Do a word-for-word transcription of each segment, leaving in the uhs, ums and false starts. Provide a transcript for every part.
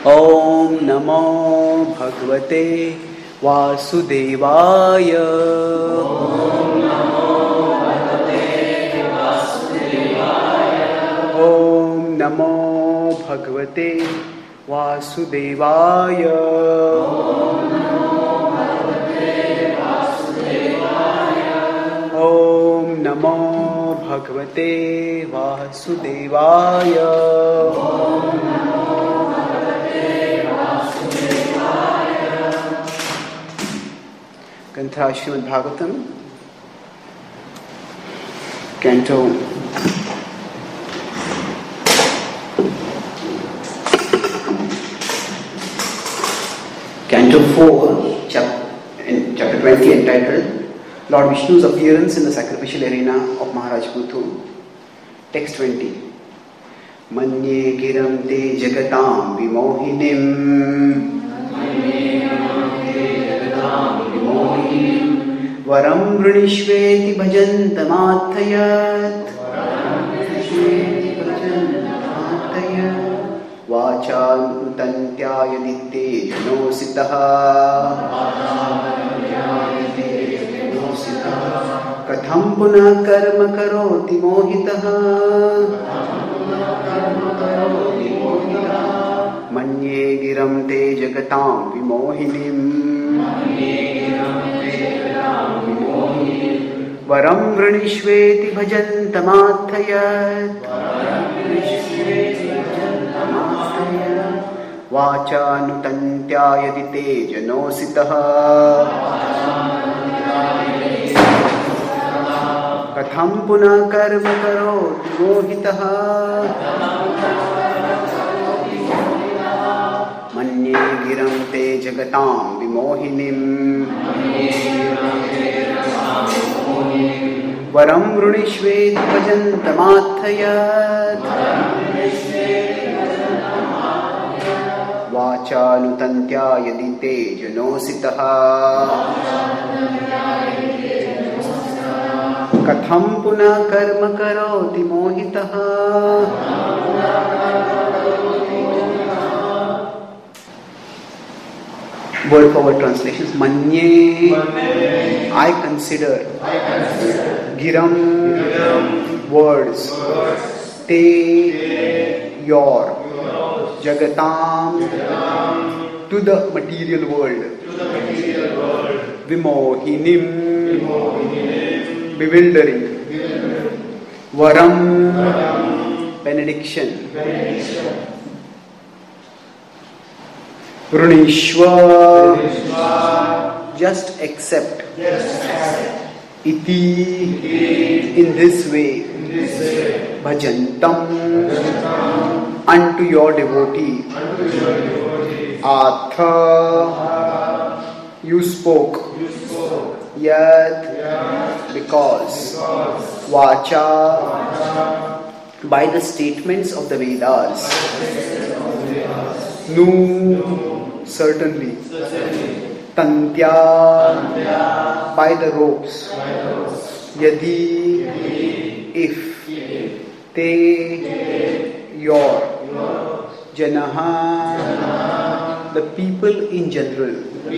Om Namo Bhagavate Vasudevaya. Om Namo Bhagavate Vasudevaya. Om Namo Bhagavate Vasudevaya. Om Namo Bhagavate Vasudevaya. Om Namo Bhagavate Vasudevaya. Om Gantha Srimad Bhagavatam, Canto Canto four, chapter, chapter twenty, entitled Lord Vishnu's Appearance in the Sacrificial Arena of Maharaj Prithu. Text twenty. Manye giram te jagatam vimohinim Varam vrinishveti bhajantamatthayat Vachantantyaya ditte janositaha Katham punah karma karoti mohitaha Manye giram te jagatam vimohinim Varam vrinishveti bhajantamatthayat Vachanutantyaya dite janositaha Katham punah karma karoti mohitaha Manye giram te jagatam vimohinim Varam vrinishveti bhajantamatthayat Vachanutantyaya dite janositaha Katham punah karma karoti mohitaha Word for word translations. Manye, Manye. I consider, I consider. Giram, Giram. Words, words. Te, Te. Your, Your. Jagatam, Jagatam. To the material world, to the material world. Vimohinim, Vimohinim. Bewildering, Bewildering. Varam, Varam. Benediction, Benediction. Vrunishva, just accept, just accept. Iti, Iti, in this way, in this way. Bhajantam, Bhajantam, unto your devotee, unto your devotee. Atha, you spoke, you spoke. Yat, Yat, because, because. Vacha, Vacha, by the statements of the Vedas. Nu, certainly. certainly. Tantya, Tantya, by the ropes. By the ropes. Yadi, Yadi, if. if. Te, te, your. your. Janaha, Janaha, the people in general.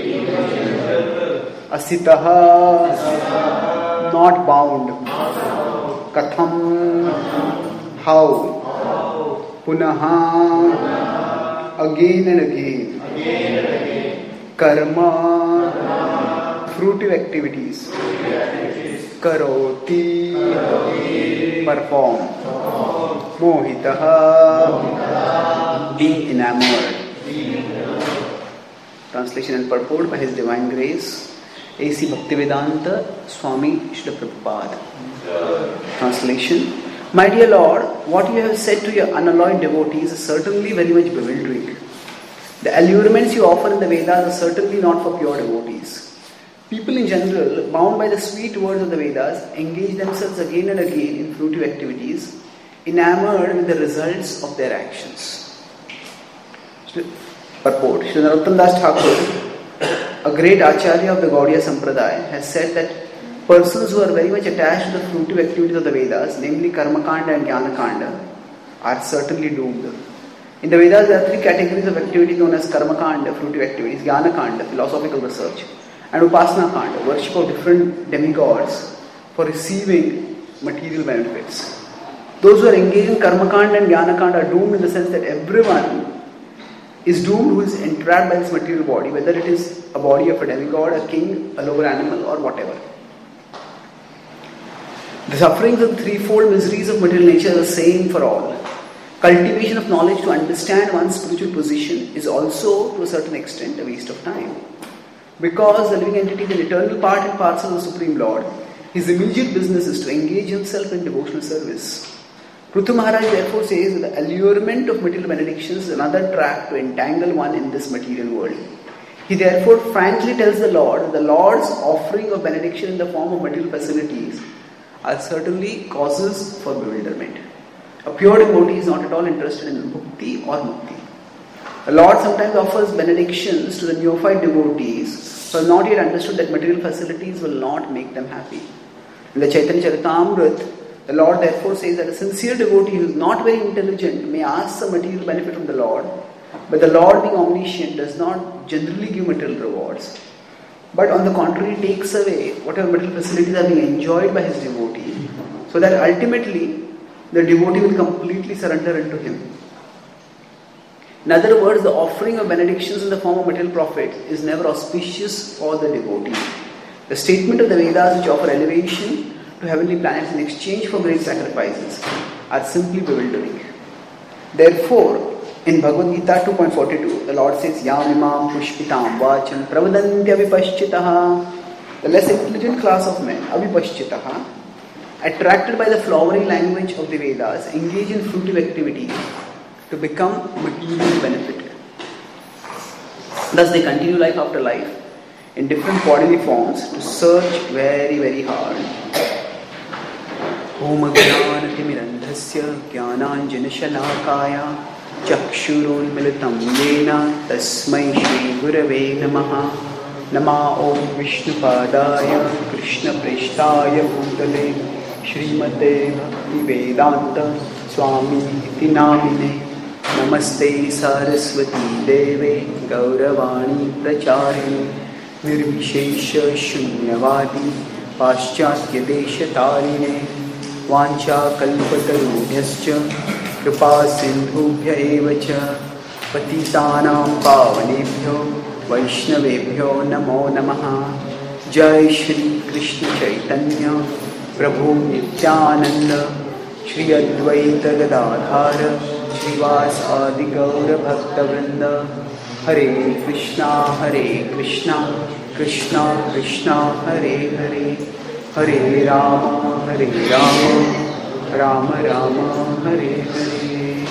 Asitaha, Asitaha, not bound. Not bound. Katham, Katham, how. how. Punaha, Punaha, again and again, again, and again. Karma, Karma, fruitive activities, fruitive activities. Karoti, Karoti, perform, perform. Mohitaha, Mohitaha, being enamored. Being enamored. Translation and purport by His Divine Grace A C Bhaktivedanta Swami Srila Prabhupada. Translation. My dear Lord, what you have said to your unalloyed devotees is certainly very much bewildering. The allurements you offer in the Vedas are certainly not for pure devotees. People in general, bound by the sweet words of the Vedas, engage themselves again and again in fruitive activities, enamored with the results of their actions. Purport. Shri Narottam Das Thakur, a great Acharya of the Gaudiya Sampradaya, has said that persons who are very much attached to the fruitive activities of the Vedas, namely Karmakanda and Jnanakanda, are certainly doomed. In the Vedas, there are three categories of activity known as Karma Kanda, fruitive activities, Jnana Kanda, philosophical research, and Upasana Kanda, worship of different demigods for receiving material benefits. Those who are engaged in Karma Kanda and Jnana Kanda are doomed in the sense that everyone is doomed who is entrapped by this material body, whether it is a body of a demigod, a king, a lower animal, or whatever. The sufferings and threefold miseries of material nature are the same for all. Cultivation of knowledge to understand one's spiritual position is also, to a certain extent, a waste of time. Because the living entity is an eternal part and parcel of the Supreme Lord, his immediate business is to engage himself in devotional service. Prithu Maharaj therefore says that the allurement of material benedictions is another trap to entangle one in this material world. He therefore frankly tells the Lord that the Lord's offering of benediction in the form of material facilities are certainly causes for bewilderment. A pure devotee is not at all interested in bhukti or mukti. The Lord sometimes offers benedictions to the neophyte devotees who have not yet understood that material facilities will not make them happy. In the Chaitanya Charitamrita, the Lord therefore says that a sincere devotee who is not very intelligent may ask some material benefit from the Lord, but the Lord, being omniscient, does not generally give material rewards, but on the contrary takes away whatever material facilities are being enjoyed by his devotee, so that ultimately the devotee will completely surrender into him. In other words, the offering of benedictions in the form of material profit is never auspicious for the devotee. The statement of the Vedas which offer elevation to heavenly planets in exchange for great sacrifices are simply bewildering. Therefore, in Bhagavad Gita two point forty-two, the Lord says, Yam imam pushpitam vacham pravadantya vipashchitaha. The less intelligent class of men, avipashchitaha, attracted by the flowery language of the Vedas, engage in fruitive activities to become materially benefited. Thus they continue life after life in different bodily forms to search very, very hard. Om Jnanatimirandhasya Jnananjana Shalakaya Chakshurunmilitam Yena Tasmai Shri Gurave Namaha Nama Om Vishnupadaya Krishna Prishtaya Bhutale Srimate Bhakti Vedanta Swami Iti Namine Namaste Saraswati Deve Gauravani Pracharini Nirvishesha Shunyavadi Paschatya Desha Tarine Vancha Kalpatarubhyascha Kripa Sindhubhya Evacha Patitanam Pavanebhyo Vaishnavebhyo Namo Namaha Jai Shri Krishna Chaitanya Prabhu Nityananda Shri Advaita Gadadhara Srivas Adi Gaura Bhakta Vrinda Hare Krishna Hare Krishna Krishna Krishna Hare Hare Hare Rama Hare Rama Rama Rama Hare Hare.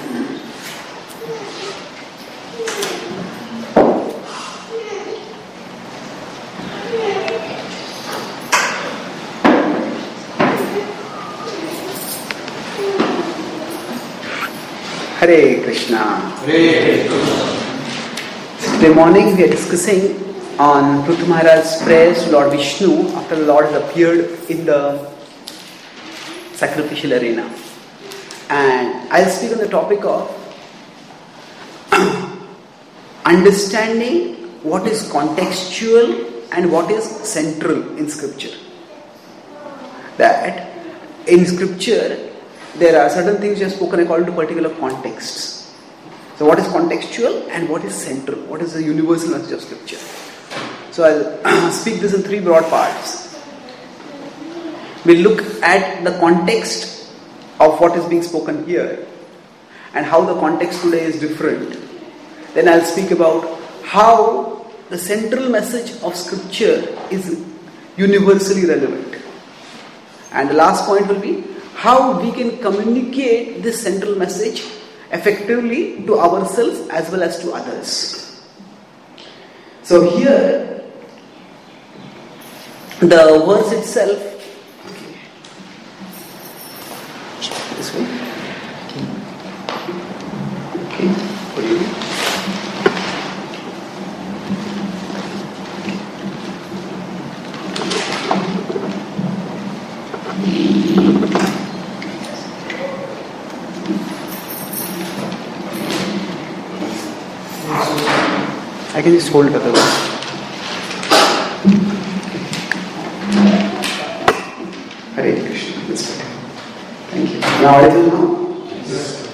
Hare Krishna. Hare Krishna. Today morning we are discussing on Prithu Maharaj's prayers to Lord Vishnu after the Lord has appeared in the sacrificial arena. And I'll speak on the topic of understanding what is contextual and what is central in scripture. That in scripture there are certain things which are spoken according to particular contexts. So what is contextual and what is central? What is the universal message of scripture? So I'll speak this in three broad parts. We'll look at the context of what is being spoken here and how the context today is different. Then I'll speak about how the central message of scripture is universally relevant. And the last point will be how we can communicate this central message effectively to ourselves as well as to others. So here, the verse itself, okay, this way, okay, what do you do? I can just hold it otherwise. Hare Krishna. That's better. Thank you. Now audible now? Yes.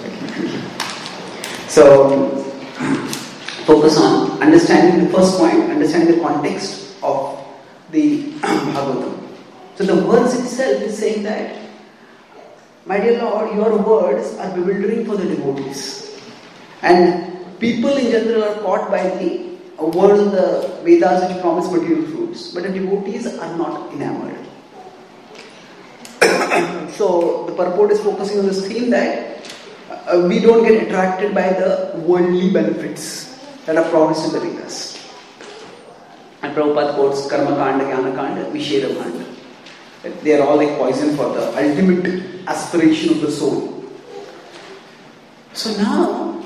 So, focus on understanding the first point, understanding the context of the Bhagavatam. So the words itself is saying that, my dear Lord, your words are bewildering for the devotees. And people in general are caught by the word of the Vedas which promise material fruits. But the devotees are not enamored. So the purport is focusing on this theme that uh, we don't get attracted by the worldly benefits that are promised in the Vedas. And Prabhupada quotes Karma Kanda, Jnana Kanda, Vishera Kanda. They are all like poison for the ultimate aspiration of the soul. So now,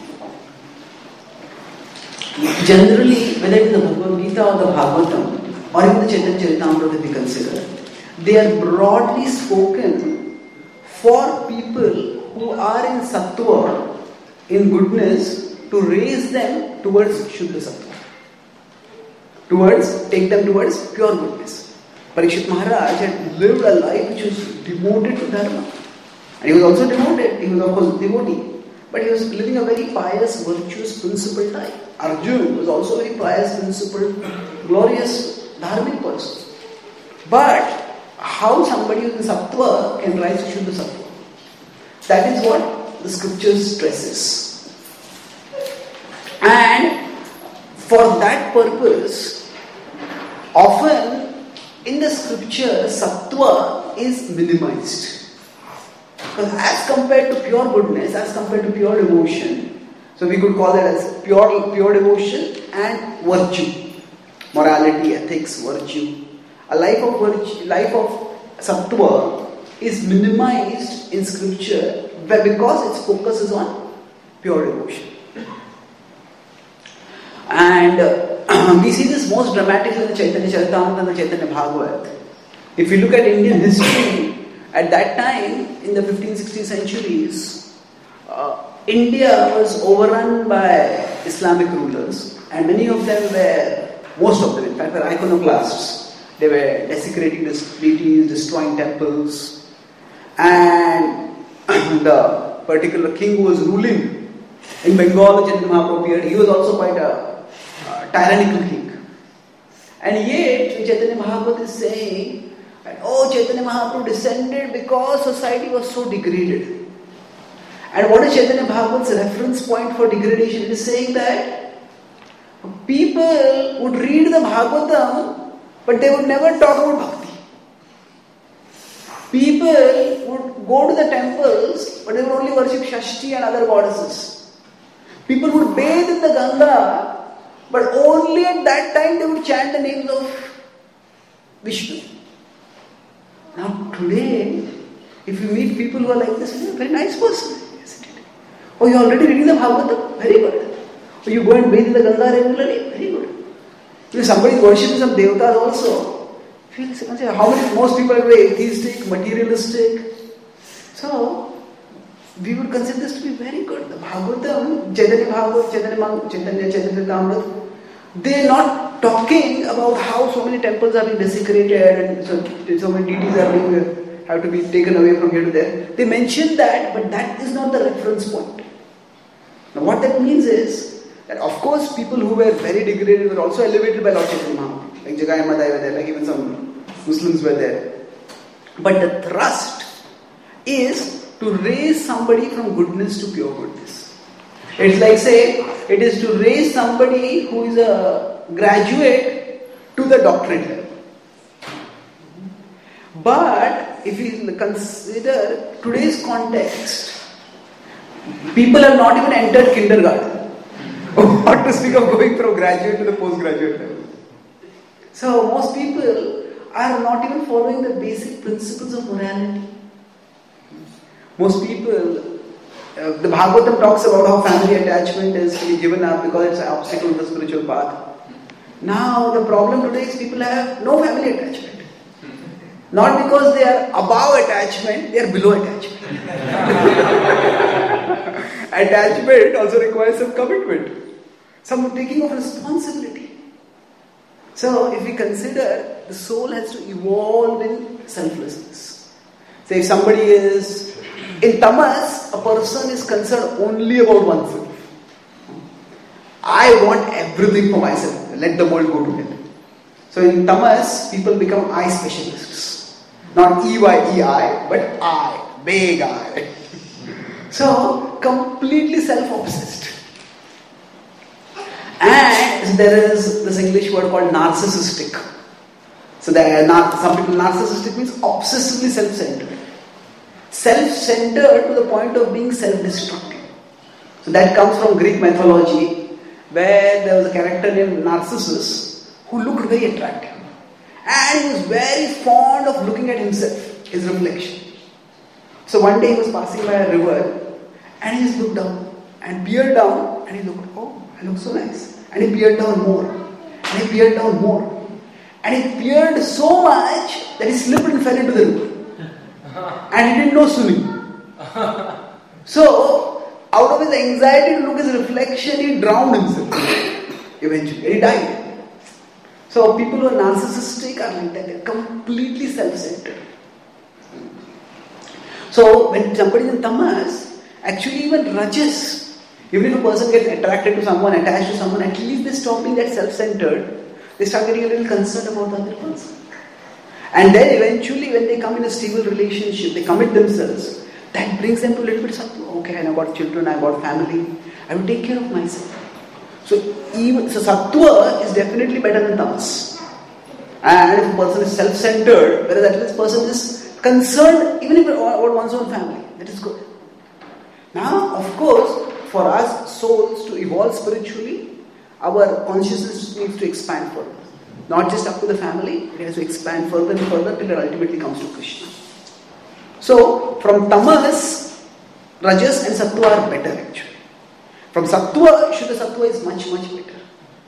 generally, whether it is the Bhagavad Gita or the Bhagavatam, or even the Chaitanya Charitamrita that we consider, they are broadly spoken for people who are in sattva, in goodness, to raise them towards Shuddha Sattva. Towards, take them towards pure goodness. Parikshit Maharaj had lived a life which was devoted to Dharma. And he was also devoted, he was of course devotee. But he was living a very pious, virtuous, principled life. Arjuna was also a very pious, principled, glorious, dharmic person. But how somebody who is in sattva can rise to Shuddha Sattva? That is what the scripture stresses. And for that purpose, often in the scripture, sattva is minimized. Because as compared to pure goodness, as compared to pure devotion, so we could call that as pure, pure devotion and virtue. Morality, ethics, virtue. A life of virtue, life of sattva is minimized in scripture because its focus is on pure devotion. And uh, we see this most dramatically in the Chaitanya Charitamrita and the Chaitanya Bhagavat. If you look at Indian history, at that time, in the fifteenth, sixteenth centuries, uh, India was overrun by Islamic rulers, and many of them were, most of them in fact, were iconoclasts. They were desecrating the deities, destroying temples, and the particular king who was ruling in Bengal, Chaitanya Mahaprabhu appeared, he was also quite a uh, tyrannical king. And yet, Chaitanya Mahaprabhu is saying, that, oh, Chaitanya Mahaprabhu descended because society was so degraded. And what is Chaitanya Mahaprabhu's reference point for degradation? It is saying that people would read the Bhagavatam, but they would never talk about bhakti. People would go to the temples, but they would only worship Shashti and other goddesses. People would bathe in the Ganga, but only at that time they would chant the names of Vishnu. Now today, if you meet people who are like this, you're a very nice person, isn't it? Oh, you're already reading the Bhagavatam? Very good. Oh, you go and bathe in the Ganga regularly? Very good. If somebody is worshipping some devatas also, how many, most people are very atheistic, materialistic. So, we would consider this to be very good. The Bhagavatam, Chaitanya Bhagavatam, Chaitanya Chaitanya Charitamrita, they are not talking about how so many temples are being desecrated and so, so many deities are being, have to be taken away from here to there. They mention that, but that is not the reference point. Now what that means is, that of course people who were very degraded were also elevated by Lord Chaitanya Mahaprabhu. Like Jagai Madai were there, like even some Muslims were there. But the thrust is to raise somebody from goodness to pure goodness. It's like say, it is to raise somebody who is a graduate to the doctorate level. But if we consider today's context, people have not even entered kindergarten. What to speak of going from graduate to the postgraduate level. So most people are not even following the basic principles of morality. Most people, uh, the Bhagavatam talks about how family attachment is to be given up because it's an obstacle to the spiritual path. Now the problem today is people have no family attachment. Not because they are above attachment, they are below attachment. Attachment also requires some commitment. some taking of responsibility. So if we consider, the soul has to evolve in selflessness. Say if somebody is, in tamas, a person is concerned only about oneself. I want everything for myself. Let the world go to hell. So in tamas, people become I specialists. Not E Y E I, but I. Big I. So, completely self-obsessed. And there is this English word called narcissistic. So there are some people, narcissistic means obsessively self-centered. Self-centered to the point of being self-destructive. So that comes from Greek mythology, where there was a character named Narcissus who looked very attractive. And he was very fond of looking at himself, his reflection. So one day he was passing by a river and he just looked down and peered down and he looked, oh, I look so nice. And he peered down more and he peered down more. And he peered so much that he slipped and fell into the river. And he didn't know swimming. So, out of his anxiety to look at his reflection, he drowned himself eventually. And he died. So people who are narcissistic are like that. They're completely self-centered. So when somebody is in tamas, actually even rajas, even if a person gets attracted to someone, attached to someone, at least they stop being that self-centered. They start getting a little concerned about the other person. And then eventually when they come in a stable relationship, they commit themselves, that brings them to a little bit of sattva. Okay, I got children, I got family, I will take care of myself. So even so sattva is definitely better than tamas. And if a person is self-centered, whereas at least person is concerned even if about one's own family, that is good. Now, of course, for us souls to evolve spiritually, our consciousness needs to expand further. Not just up to the family, it has to expand further and further till it ultimately comes to Krishna. So, from tamas, rajas and sattva are better actually. From sattva, Shuddha sattva is much, much better.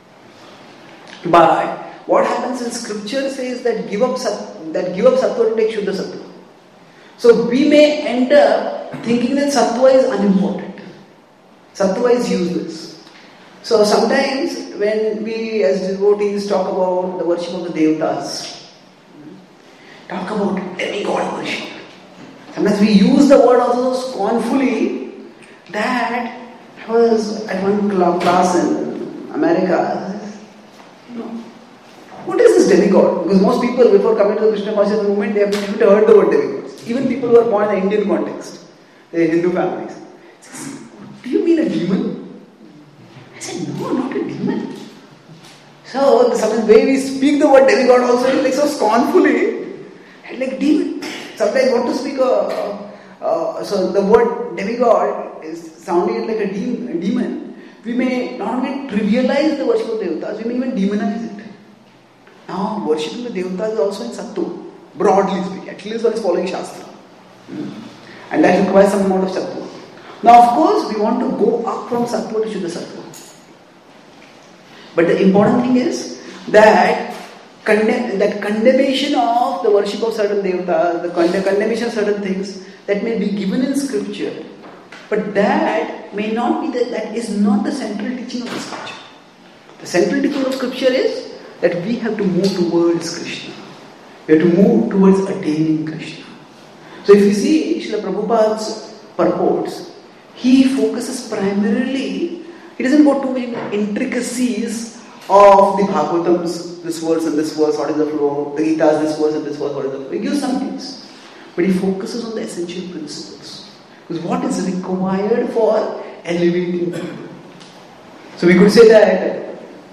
But what happens in scripture says that give up sat, that give up sattva to take Shuddha sattva. So we may end up thinking that sattva is unimportant. Sattva is useless. So sometimes when we as devotees talk about the worship of the devatas, talk about demigod worship, sometimes we use the word also scornfully. That I was at one class in America. No. What is this demigod? Because most people before coming to the Krishna consciousness movement, they have never heard the word demigods. Even people who are born in the Indian context, they are Hindu families. Says, do you mean a demon? I said, no, not a demon. So, the way we speak the word demigod also is like so scornfully, and like demon. Sometimes want to speak a, uh, so the word demigod is sounding like a, de- a demon. We may not only trivialize the worship of devatas, we may even demonize it. Now, worshipping the devatas is also in sattva, broadly speaking. At least one is following Shastra. And that requires some amount of sattva. Now, of course, we want to go up from sattva to Shuddha sattva. But the important thing is that condemn, that condemnation of the worship of certain devatas, the condemnation of certain things that may be given in scripture, but that may not be the, that is not the central teaching of the scripture. The central teaching of scripture is that we have to move towards Krishna. We have to move towards attaining Krishna. So if you see Srila Prabhupada's purports, he focuses primarily, he doesn't go too many intricacies of the Bhagavatams, this verse and this verse, what is the flow, the Gita's this verse and this verse, what is the flow. He gives some things. But he focuses on the essential principles. Because what is required for elevating people. So we could say that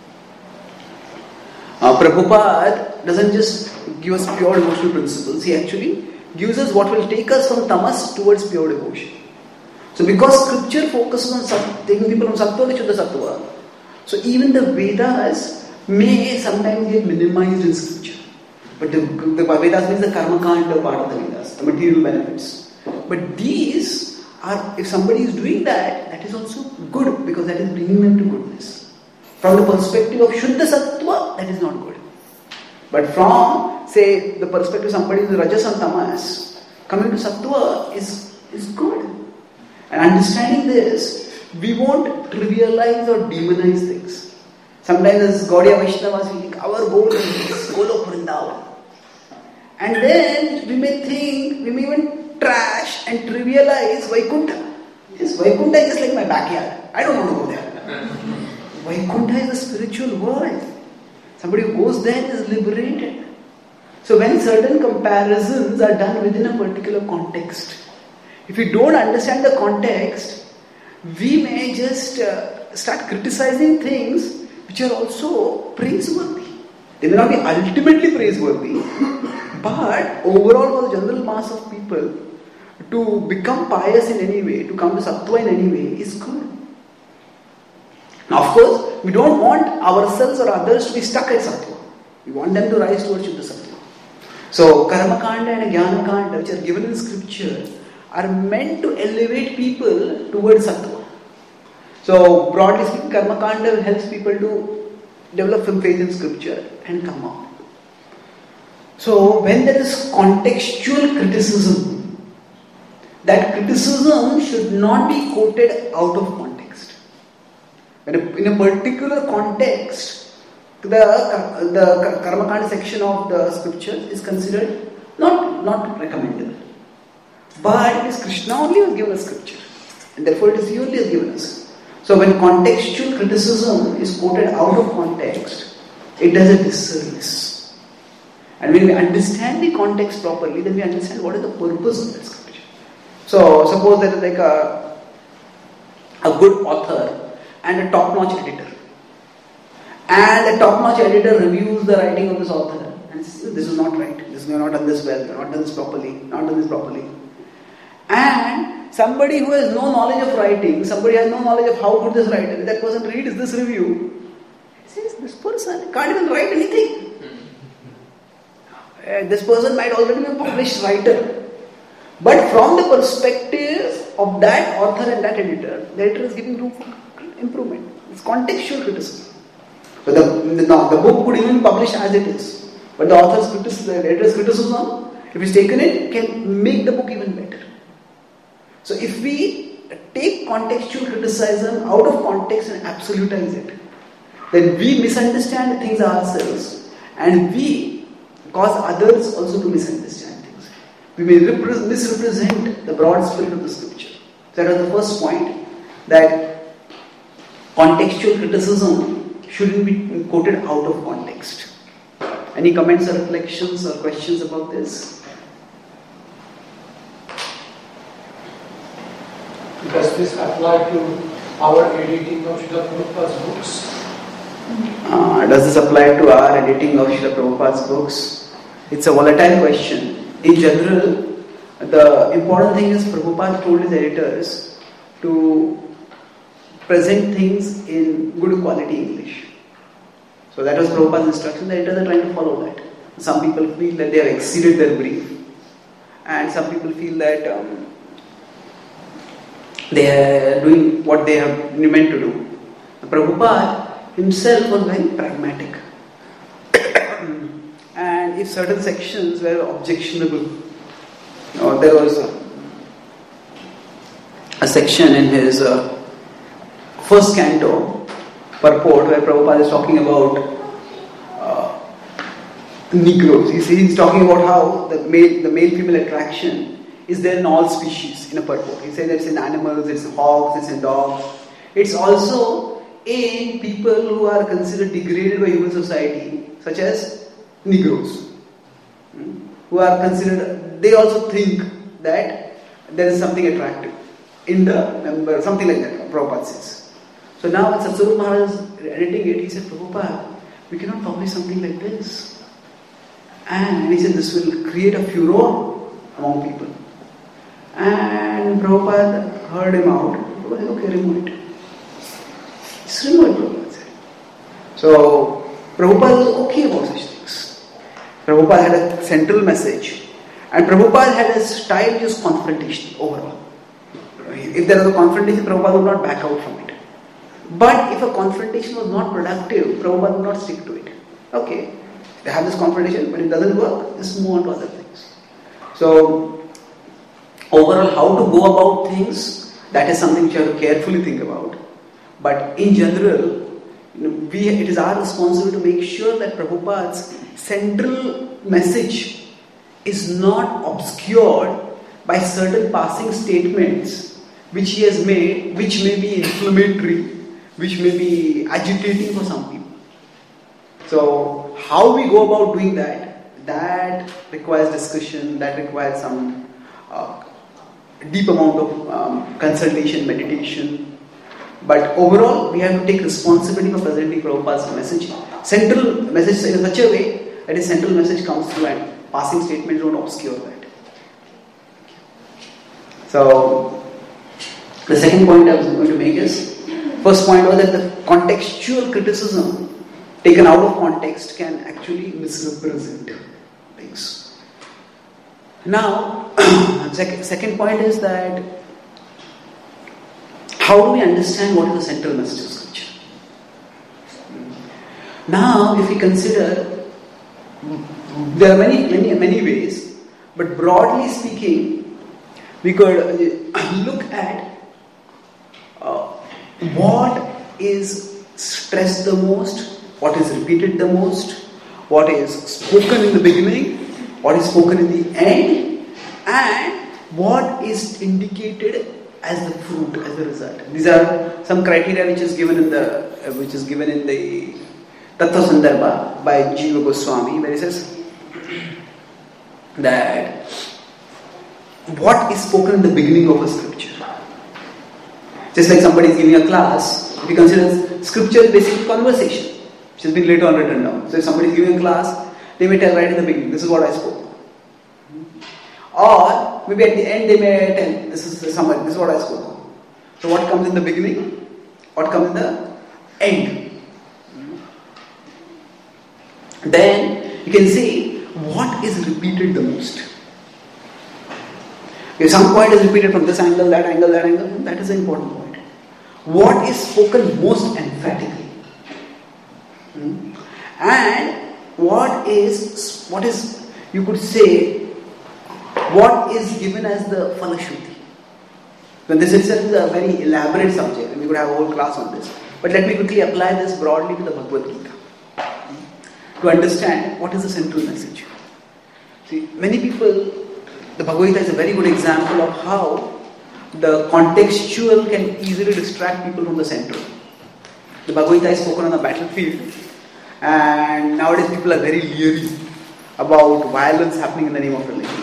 uh, Prabhupada doesn't just give us pure devotional principles, he actually gives us what will take us from tamas towards pure devotion. So because scripture focuses on sat- taking people from sattva to Shuddha sattva, so even the Vedas may sometimes get minimized in scripture. But the, the Vedas means the karma kanda part of the Vedas, the material benefits. But these are, if somebody is doing that, that is also good because that is bringing them to goodness. From the perspective of Shuddha sattva, that is not good. But from, say, the perspective of somebody who is rajas and tamas, coming to sattva is, is good. And understanding this, we won't trivialize or demonize things. Sometimes as Gaudiya Vaishnavas, we think our goal is Golok Vrindavan. And then we may think, we may even trash and trivialize Vaikuntha. Yes, Vaikuntha is just like my backyard. I don't want to go there. Vaikuntha is a spiritual world. Somebody who goes there is liberated. So when certain comparisons are done within a particular context, if we don't understand the context, we may just uh, start criticizing things which are also praiseworthy. They may not be ultimately praiseworthy, but overall for the general mass of people, to become pious in any way, to come to sattva in any way is good. Now of course, we don't want ourselves or others to be stuck at sattva. We want them to rise towards Shuddha sattva. So Karma Kanda and Jnana Kanda, which are given in scripture, are meant to elevate people towards sattva. So broadly speaking, Karma Kanda helps people to develop some faith in scripture and come out. So when there is contextual criticism, that criticism should not be quoted out of context. When a, in a particular context, the, the Karma Kanda section of the scripture is considered not, not recommendable. But it is Krishna only who has given us scripture. And therefore it is He only has given us. So when contextual criticism is quoted out of context, it does a disservice. And when we understand the context properly, then we understand what is the purpose of that scripture. So suppose there is like a, a good author and a top-notch editor. And the top-notch editor reviews the writing of this author and says, this is not right, this is not done this well, not done this properly, not done this properly. And somebody who has no knowledge of writing, somebody has no knowledge of how good this writer is, that person reads this review, he says, this person can't even write anything. Uh, this person might already be a published writer. But from the perspective of that author and that editor, the editor is giving room for improvement. It's contextual criticism. So the, the, the book could even be published as it is. But the author's criticism, the editor's criticism, if it's taken in, can make the book even better. So if we take contextual criticism out of context and absolutize it, then we misunderstand things ourselves and we cause others also to misunderstand things. We may repre- misrepresent the broad spirit of the scripture. So that was the first point, that contextual criticism shouldn't be quoted out of context. Any comments or reflections or questions about this? Does this apply to our editing of Srila Prabhupada's books? Uh, does this apply to our editing of Srila Prabhupada's books? It's a volatile question. In general, the important thing is Prabhupada told his editors to present things in good quality English. So that was Prabhupada's instruction. The editors are trying to follow that. Some people feel that they have exceeded their brief, and some people feel that um, they are doing what they have meant to do. Prabhupada himself was very pragmatic. And if certain sections were objectionable, you know, there was a, a section in his uh, first canto, purport, where Prabhupada is talking about uh, Negroes. He's, he's talking about how the male, the male-female attraction is there in all species in a purport. He says it's in animals, it's in hogs, it's in dogs. It's also in people who are considered degraded by human society, such as Negroes, who are considered, they also think that there is something attractive in the member, something like that, Prabhupada says. So now when Satsarup Maharaj is editing it, he said, Prabhupada, we cannot publish something like this. And he said, this will create a furor among people. And Prabhupada heard him out. Prabhupada said, okay, remove it. Just remove it, Prabhupada said. So Prabhupada was okay about such things. Prabhupada had a central message. And Prabhupada had a style which was confrontational overall. If there was a confrontation, Prabhupada would not back out from it. But if a confrontation was not productive, Prabhupada would not stick to it. Okay, they have this confrontation, but it doesn't work, just move on to other things. So, overall, how to go about things, That is something which you have to carefully think about. But in general, you know, we, it is our responsibility to make sure that Prabhupada's central message is not obscured by certain passing statements which he has made, which may be inflammatory, which may be agitating for some people. So, how we go about doing that, that requires discussion, that requires some uh, deep amount of um, consultation, meditation. But overall, we have to take responsibility for presenting Prabhupada's message. Central message in such a way that his central message comes through and passing statements don't obscure that. So, the second point I was going to make is, first point was that the contextual criticism taken out of context can actually misrepresent things. Now, second point is that how do we understand what is the central message of scripture? Now, if we consider, there are many, many, many ways, but broadly speaking, we could look at uh, what is stressed the most, what is repeated the most, what is spoken in the beginning, what is spoken in the end, and what is indicated as the fruit, as the result. These are some criteria which is given in the uh, which is given in the Tattva Sandarbha by Jiva Goswami, where he says that what is spoken in the beginning of a scripture. Just like somebody is giving a class, if you consider scripture is basically conversation, which has been later on written down. So if somebody is giving a class, they may tell right in the beginning, this is what I spoke. Or maybe at the end they may tell, this is somewhere, this is what I spoke. So what comes in the beginning? What comes in the end? Then you can see what is repeated the most. If some point is repeated from this angle, that angle, that angle, that is an important point. What is spoken most emphatically? And what is, what is, you could say, what is given as the Falashruti? Now this itself is a very elaborate subject and we could have a whole class on this. But let me quickly apply this broadly to the Bhagavad Gita to understand what is the central message. See, many people, the Bhagavad Gita is a very good example of how the contextual can easily distract people from the central. The Bhagavad Gita is spoken on the battlefield, and nowadays people are very leery about violence happening in the name of religion.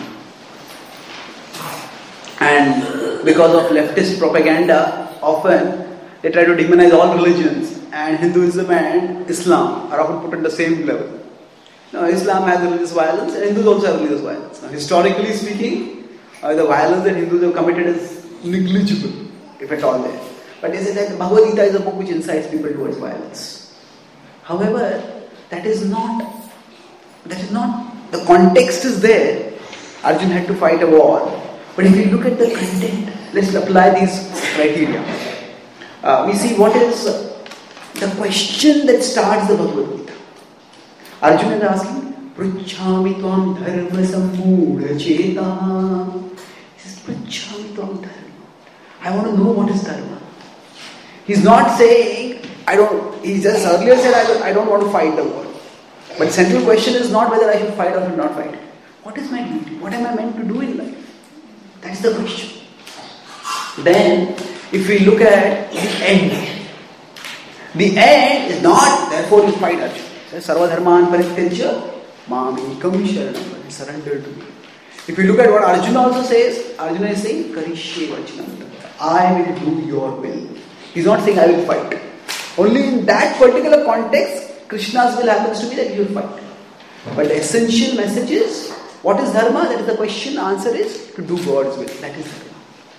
And because of leftist propaganda, often they try to demonize all religions, and Hinduism and Islam are often put at the same level. Now, Islam has religious violence and Hindus also have religious violence. Now, historically speaking, uh, the violence that Hindus have committed is negligible, if at all there. But they say that the Bhagavad Gita is a book which incites people towards violence. However, that is not, that is not, the context is there. Arjuna had to fight a war. But if you look at the content, let's apply these criteria. Uh, we see what is the question that starts the Bhagavad Gita. Arjuna is asking, Pruchhami tvam dharma sammudha cheta. He says, Pruchhami tvam dharma. I want to know what is dharma. He's not saying, I don't, he just earlier said, I don't, I don't want to fight the war. But the central question is not whether I should fight or should not fight. What is my duty? What am I meant to do in life? That's the question. Then, if we look at the end, the end is not, therefore you fight Arjuna. Sarva dharman parityajya mam ekam sharanam, surrender to me. If you look at what Arjuna also says, Arjuna is saying, Karishye vachanam, I will do your will. He's not saying I will fight. Only in that particular context, Krishna's will happens to be that you will fight. But the essential message is, what is dharma? That is the question. The answer is to do God's will. That is dharma.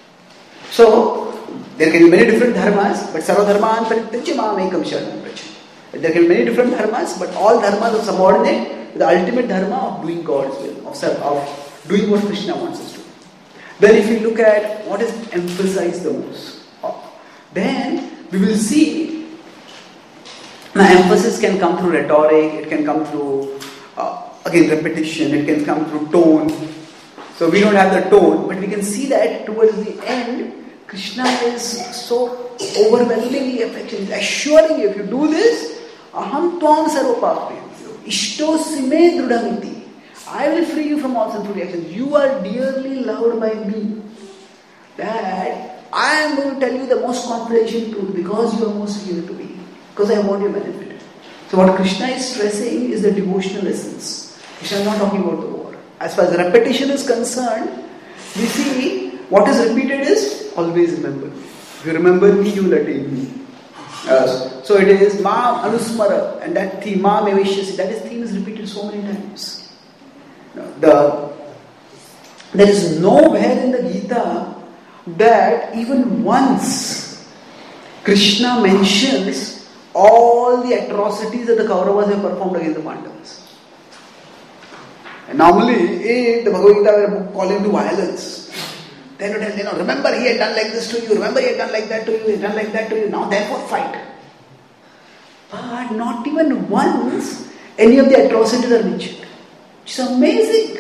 So, there can be many different dharmas, but sarva dharman parityajya mam ekam sharanam vrajam. There can be many different dharmas, but all dharmas are subordinate to the ultimate dharma of doing God's will, of, of doing what Krishna wants us to do. Then if you look at what is emphasized the most, then we will see the emphasis can come through rhetoric, it can come through uh, again repetition, it can come through tone. So we don't have the tone, but we can see that towards the end, Krishna is so overwhelmingly affectionate, assuring you, if you do this, aham tvam sarva papebhyo, ishto sime drudhamiti, I will free you from all sinful reactions. You are dearly loved by me. That I am going to tell you the most confidential truth because you are most dear to me. Because I want your benefit. So what Krishna is stressing is the devotional essence. Krishna is not talking about the war. As far as repetition is concerned, we see what is repeated is always remember. If you remember me, you will attain me. Uh, so it is Ma Anusmara, and that theme, Ma Meveshyasi, that is theme is repeated so many times. The, there is nowhere in the Gita that even once Krishna mentions all the atrocities that the Kauravas have performed against the Pandavas. And normally, if the Bhagavad Gita were a book calling to violence, then it will tell, you know, remember he had done like this to you, remember he had done like that to you, he had done like that to you, now therefore fight. But not even once any of the atrocities are mentioned. It's amazing.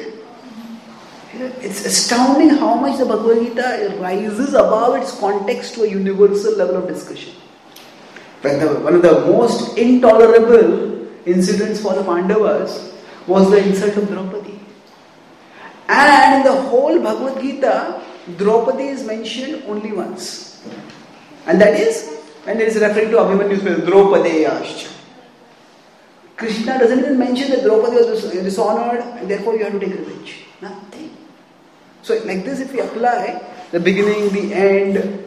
It's astounding how much the Bhagavad Gita rises above its context to a universal level of discussion. But the, one of the most intolerable incidents for the Pandavas was the insult of Draupadi. And in the whole Bhagavad Gita, Draupadi is mentioned only once. And that is when it is referring to Abhimanyu as Draupadeyascha. Krishna doesn't even mention that Draupadi was dishonored and therefore you have to take revenge. Nothing. So like this, if we apply the beginning, the end,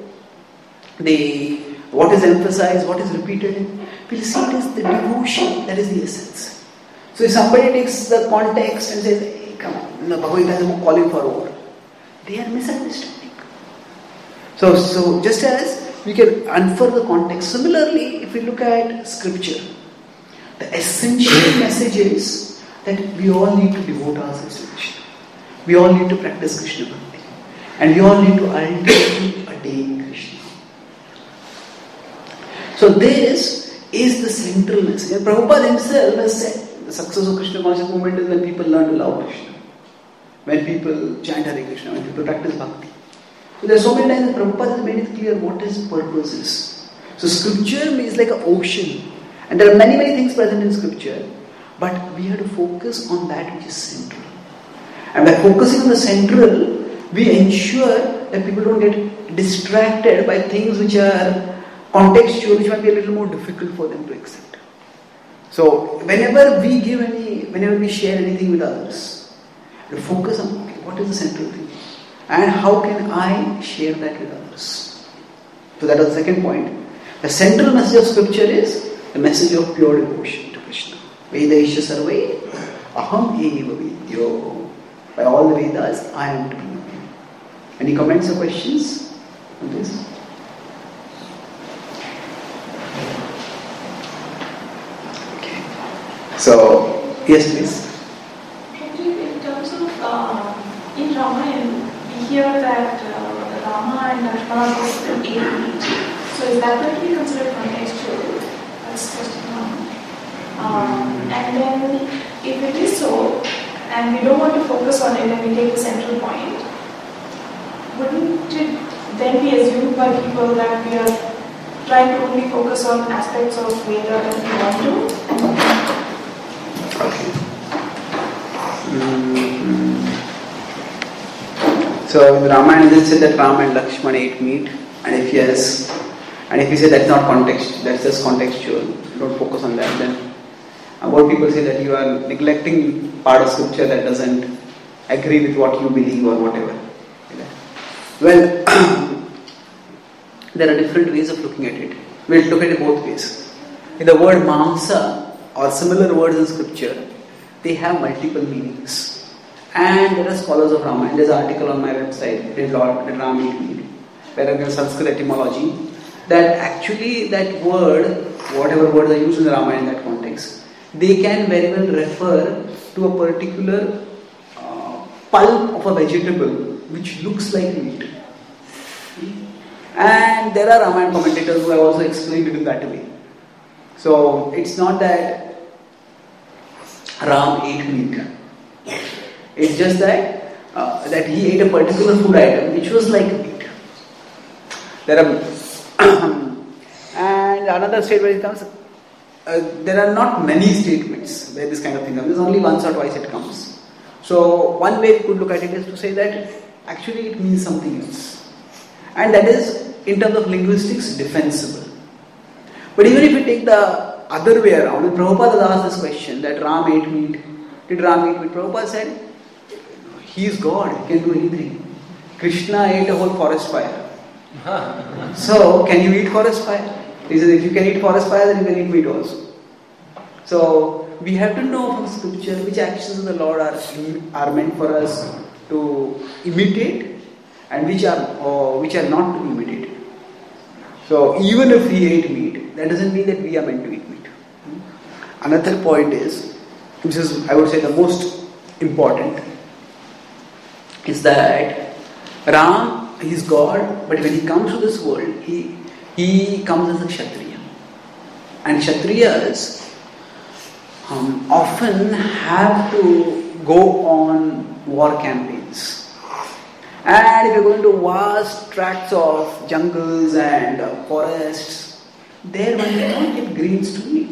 the what is emphasized, what is repeated, we'll see it is the devotion, that is the essence. So if somebody takes the context and says, hey, come on, the Bhagavad Gita is calling for war, they are misunderstanding. So, so just as we can infer the context, similarly, if we look at scripture, the essential message is that we all need to devote ourselves to Krishna. We all need to practice Krishna Bhakti. And we all need to ultimately attain Krishna. So this is the central message. And Prabhupada himself has said, the success of Krishna conscious movement is when people learn to love Krishna. When people chant Hare Krishna, when people practice Bhakti. So there are so many times that Prabhupada has made it clear what his purpose is. So scripture is like an ocean. And there are many, many things present in scripture. But we have to focus on that which is central. And by focusing on the central, we ensure that people don't get distracted by things which are contextual, which might be a little more difficult for them to accept. So whenever we give any, whenever we share anything with others, to focus on, okay, what is the central thing? And how can I share that with others? So that was the second point. The central message of scripture is the message of pure devotion to Krishna. Vedaisha sarve aham eva vidyo. By all the Vedas, I am to be known. Any comments or questions on this? Okay. So, yes please. In terms of, uh, in Ramayana, we hear that uh, Rama and Lakshmana go to eight. So is that going to be considered contextual? That's question one. Um, and then, if it is so, and we don't want to focus on it and we take the central point, wouldn't it then be assumed by people that we are trying to only focus on aspects of Veda that we want to? Okay. Mm-hmm. So in Ramayana it said that Rama and Lakshmana ate meat, and if yes, and if you say that's not context, that's just contextual, you don't focus on that, then and what people say that you are neglecting part of scripture that doesn't agree with what you believe or whatever. Well, there are different ways of looking at it. We'll look at it both ways. In the word mamsa or similar words in scripture, they have multiple meanings. And there are scholars of Ramayana. There's an article on my website, Did Ram Eat Meat? Where I can Sanskrit etymology. That actually that word, whatever words are used in the Ramayana in that context, they can very well refer to a particular uh, pulp of a vegetable which looks like meat. And there are Ramayana commentators who have also explained it in that way. So it's not that Ram ate meat. It's just that uh, that he ate a particular food item which was like meat. There are and another statement it comes. Uh, there are not many statements where this kind of thing comes. There's only once or twice it comes. So one way we could look at it is to say that actually it means something else, and that is in terms of linguistics defensible. But even if we take the other way around, when Prabhupada asked this question that Ram ate meat, did Ram eat meat? Prabhupada said, he is God, he can do anything. Krishna ate a whole forest fire. So, can you eat forest fire? He said, if you can eat forest fire, then you can eat meat also. So, we have to know from scripture which actions of the Lord are, are meant for us to imitate and which are, or which are not to be imitated. So, even if we ate meat, that doesn't mean that we are meant to eat meat. Another point is, which is, I would say, the most important, is that Ram, he is God, but when he comes to this world, he he comes as a Kshatriya. And Kshatriyas um, often have to go on war campaigns. And if you're going to vast tracts of jungles and uh, forests, there one cannot get greens to eat.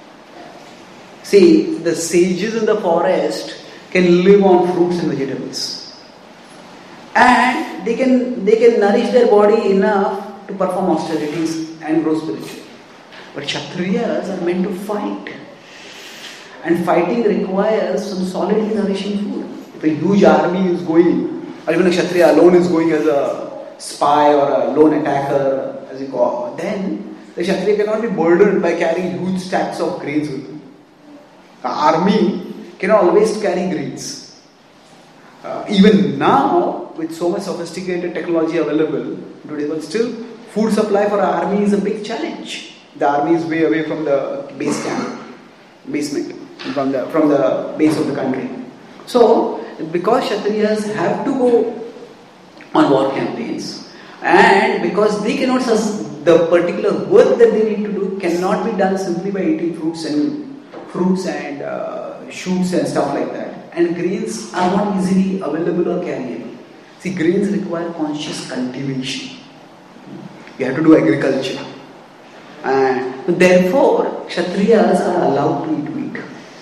See, the sages in the forest can live on fruits and vegetables. And they can they can nourish their body enough to perform austerities and grow spiritually. But Kshatriyas are meant to fight. And fighting requires some solidly nourishing food. If a huge army is going, or even a Kshatriya alone is going as a spy or a lone attacker, as you call, then the Kshatriya cannot be burdened by carrying huge stacks of grains with him. The army cannot always carry grains. Uh, even now, with so much sophisticated technology available today, but still, food supply for our army is a big challenge. The army is way away from the base camp, basement, from the from the base of the country. So, because Kshatriyas have to go on war campaigns, and because they cannot, the particular work that they need to do cannot be done simply by eating fruits and fruits and uh, shoots and stuff like that. And grains are not easily available or carryable. See, grains require conscious cultivation. You have to do agriculture. And therefore, Kshatriyas are allowed to eat meat.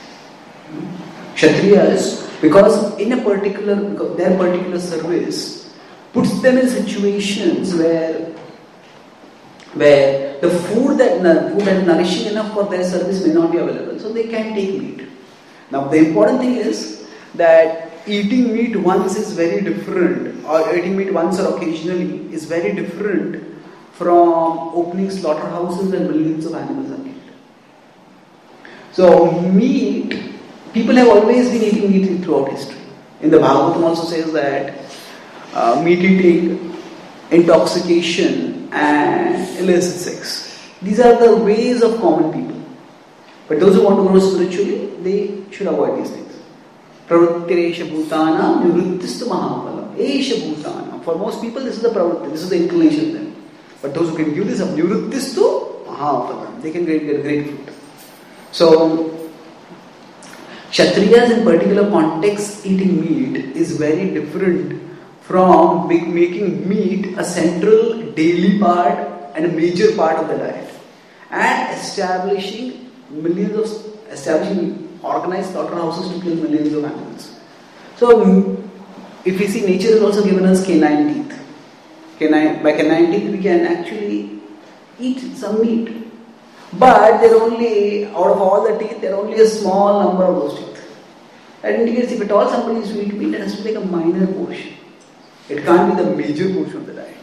Kshatriyas, because in a particular, because their particular service puts them in situations where where the food that, food that is nourishing enough for their service may not be available. So they can take meat. Now the important thing is that eating meat once is very different, or eating meat once or occasionally is very different from opening slaughterhouses and millions of animals are killed. So meat, people have always been eating meat throughout history. In the Bhagavatam also says that uh, meat eating, intoxication and illicit sex. These are the ways of common people. But those who want to grow spiritually, they should avoid these things. Pravrittiresha bhutana nivrittistu mahapala. Esha bhutana. For most people, this is the pravritti, this is the inclination of them. But those who can give this up, nivrittistu mahapala, they can get, get great fruit. So, Kshatriyas in particular context eating meat is very different from making meat a central daily part and a major part of the diet. And establishing millions of, establishing organized slaughterhouses to kill millions of animals. So, if we see, nature has also given us canine teeth. Canine, by canine teeth, we can actually eat some meat. But there are only, out of all the teeth, there are only a small number of those teeth. That indicates if at all somebody is to eat meat, it has to take a minor portion. It can't be the major portion of the diet.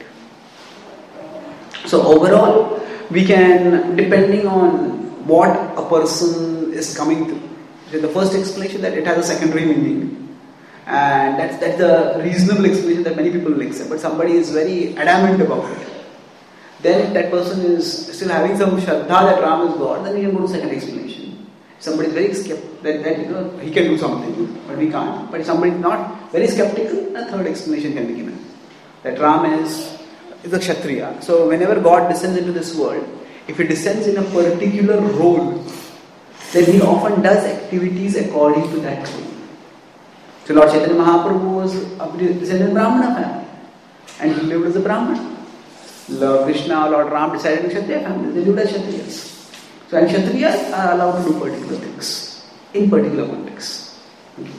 So overall, we can, depending on what a person is coming through. So the first explanation that it has a secondary meaning. And that's, that's the reasonable explanation that many people will accept. But somebody is very adamant about it. Then if that person is still having some shraddha that Ram is God, then we can go to second explanation. Somebody is very skeptical that, that you know, he can do something, but we can't. But if somebody is not very skeptical, a third explanation can be given. That Ram is, is a Kshatriya. So whenever God descends into this world, if he descends in a particular role, then he often does activities according to that role. So Lord Chaitanya Mahaprabhu was descended from Brahmana family, and he lived as a Brahmana. Lord Krishna or Lord Ram decided in Kshatriya family, they lived as Kshatriyas. So, and Kshatriyas are allowed to do particular things in particular contexts. Okay.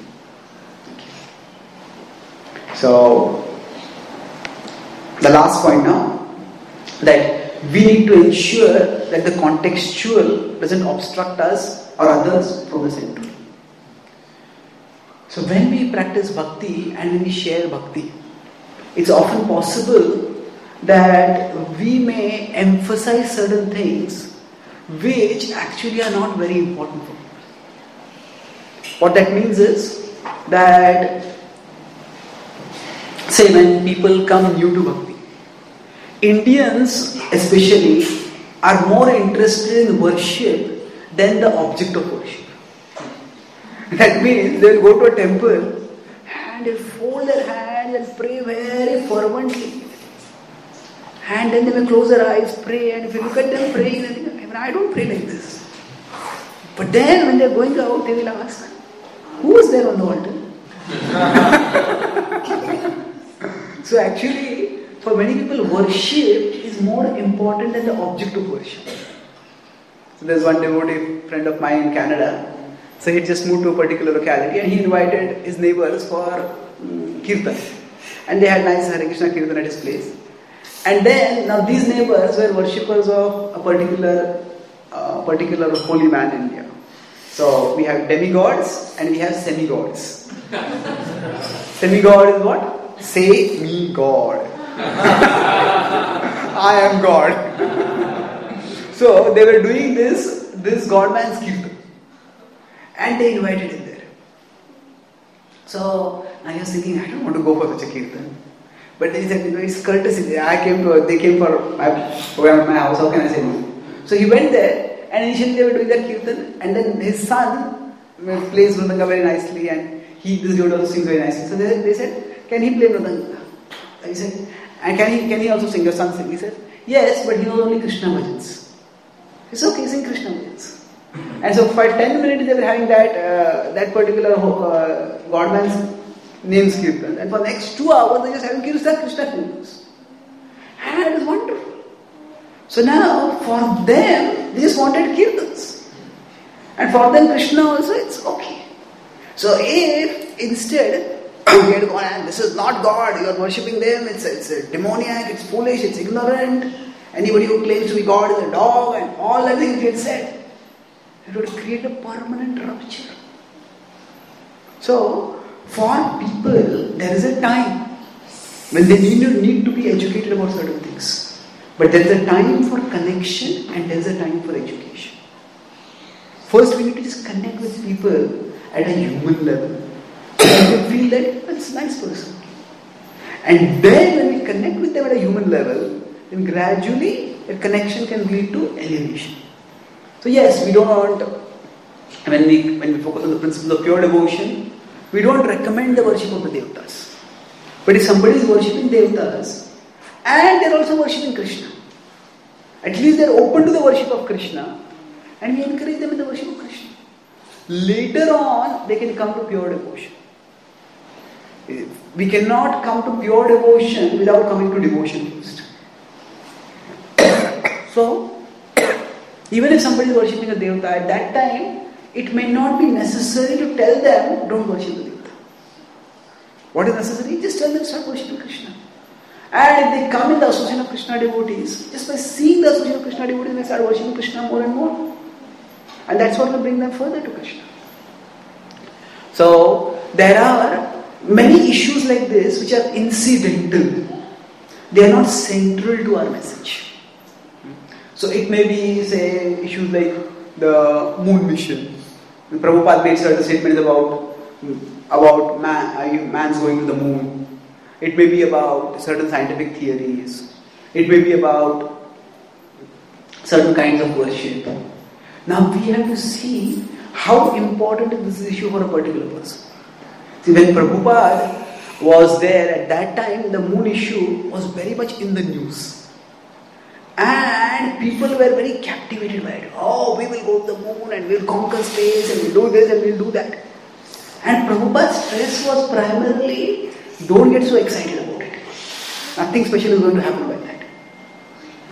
Okay. So, the last point now, that we need to ensure that the contextual doesn't obstruct us or others from the center. So when we practice bhakti and when we share bhakti, it's often possible that we may emphasize certain things which actually are not very important for people. What that means is that, say when people come new to bhakti, Indians especially are more interested in worship than the object of worship. That means they will go to a temple and they fold their hands and pray very fervently. And then they will close their eyes, pray, and if you look at them praying, they think, I mean, I don't pray like this. But then when they are going out, they will ask, who is there on the altar? So actually, for many people, worship is more important than the object of worship. So there's one devotee friend of mine in Canada. So he just moved to a particular locality and he invited his neighbors for um, kirtan. And they had nice Hare Krishna kirtan at his place. And then, now these neighbors were worshippers of a particular, uh, particular holy man in India. So we have demigods and we have semi-gods. Semi-god is what? Say me God. I am God. So they were doing this, this God man's kirtan. And they invited him there. So I was thinking, I don't want to go for such a kirtan. But they said, you know, it's courtesy. I came to, they came for my, for my house, how can I say no? So he went there and initially they were doing that kirtan. And then his son plays Mridanga very nicely and he, this dude also sings very nicely. So they, they said, can he play Mridanga? He said, and can he, can he also sing? Your son sing? He said, yes, but he knows only Krishna bhajans. It's okay, sing Krishna bhajans. And so for ten minutes they were having that uh, that particular uh, God man's names kirtan. And for the next two hours they were just having Krishna Krishna kirtans. And it was wonderful. So now for them, they just wanted kirtans. And for them Krishna also, it's okay. So if instead we had gone, and this is not God, you are worshipping them, it's, it's a demoniac, it's foolish, it's ignorant, anybody who claims to be God is a dog, and all that things we had said, it would create a permanent rupture. So, for people, there is a time when they need to, need to be educated about certain things. But there is a time for connection and there is a time for education. First, we need to just connect with people at a human level. And we feel that it's a nice person. And then when we connect with them at a human level, then gradually a connection can lead to elevation. So yes, we don't want, when we, when we focus on the principle of pure devotion, we don't recommend the worship of the devatas. But if somebody is worshipping devatas, and they are also worshipping Krishna, at least they are open to the worship of Krishna, and we encourage them in the worship of Krishna. Later on, they can come to pure devotion. We cannot come to pure devotion without coming to devotion first. So, even if somebody is worshipping a devata, at that time, it may not be necessary to tell them, don't worship the devata. What is necessary? Just tell them, start worshipping Krishna. And if they come in the association of Krishna devotees, just by seeing the association of Krishna devotees, they start worshipping Krishna more and more. And that's what will bring them further to Krishna. So, there are many issues like this which are incidental. They are not central to our message. So it may be, say, issues like the moon mission. Prabhupada made certain statements about, about man, man's going to the moon. It may be about certain scientific theories. It may be about certain kinds of worship. Now we have to see how important is this issue for a particular person. See, when Prabhupada was there at that time, the moon issue was very much in the news. And people were very captivated by it. Oh, we will go to the moon and we'll conquer space and we'll do this and we'll do that. And Prabhupada's stress was primarily, don't get so excited about it. Nothing special is going to happen by that.